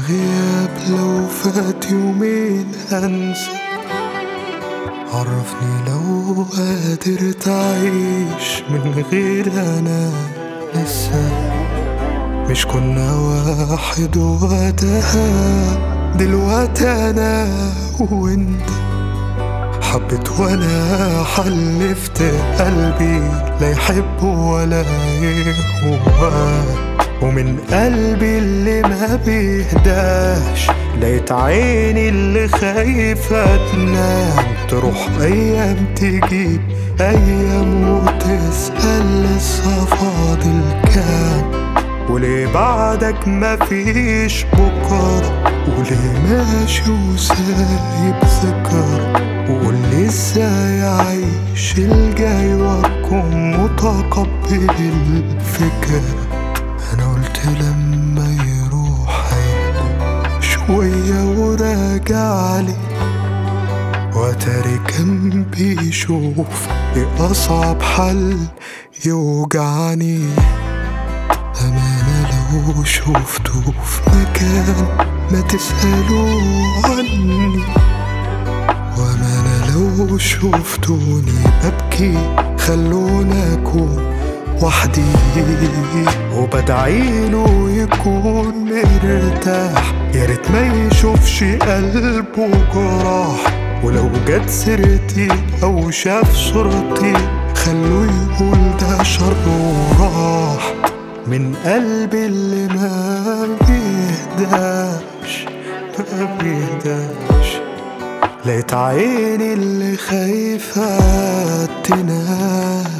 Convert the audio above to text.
الغياب لو فات يومين هنسى. عرفني لو قادر تعيش من غير أنا لسه. مش كنا واحد وقتها، دلوقتي أنا وانت. حبيت وانا حلفت قلبي لا يحب ولا يهوى، ومن قلبي اللي ما بيهداش لقيت عيني اللي خايفة تنام. تروح ايام تجيب ايام وتسأل لسه فاضل كام، وليه بعدك مفيش بكرة، وليه ماشي وسايب ذكرى. وقولي ازاي اعيش الجاي واكون متقبل الفكرة. انا قلت لما يروح هيهدى شوية وراجعلي، واتاري كان بيشوف ايه اصعب حل يوجعني. أمانة لو شوفته في مكان ما تسألوا عني، وأمانة لو شوفتوني ببكي خلوني أكون وحدي. وبدعيله يكون مرتاح، ياريت ما يشوفش قلبه جراح. ولو جت سيرتي أو شاف صورتي خلوه يقول ده شر وراح من قلبي اللي ما بيهداش. لقيت عيني اللي خايفة تنام.